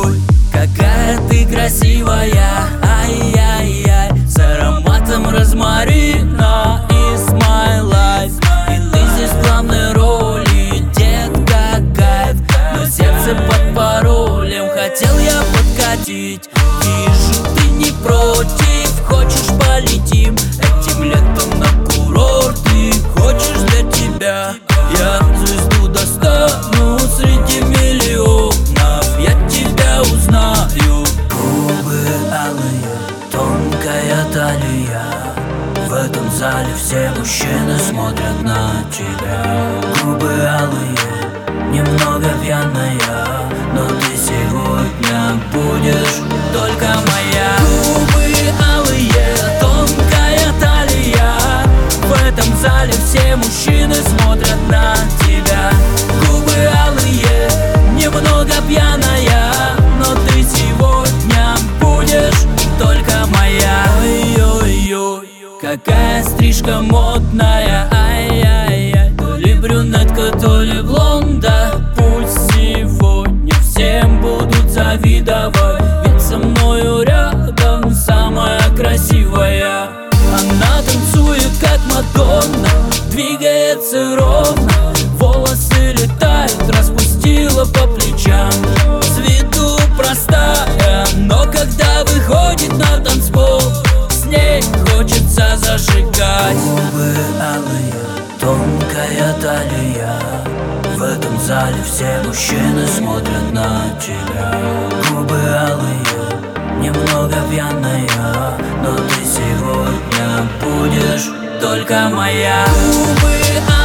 ой-ой-ой, какая ты красивая, ай-яй-яй, с ароматом розмарина, it's my life. И ты здесь в главной роли, детка, кайф, но сердце под паролем. Хотел я подкатить, вижу, ты не против. Хочешь, полетим этим летом на курорт? Ты хочешь, для тебя я звезду достану среди миллионов, я тебя узнаю. Губы алые, тонкая талия, в этом зале все мужчины смотрят на тебя. Губы алые, немного пьяная, но ты сегодня будешь только моя. Губы алые, тонкая талия, в этом зале все мужчины смотрят на тебя. Губы алые, немного пьяная, но ты сегодня будешь только моя. Ой-ой-ой, какая стрижка модная, ай-яй-яй, то ли брюнетка, то ли блонда. Пусть сегодня всем будут завидовать, ведь со мною рядом самая красивая. Она танцует как Мадонна, двигается ровно, волосы летают, распустила по плечам. С виду простая, но когда выходит на танцпол, с ней хочется зажигать. Губы алые, тонкая талия, в этом зале все мужчины смотрят на тебя. Губы алые, немного пьяная, но ты сегодня будешь только моя. Губы алые.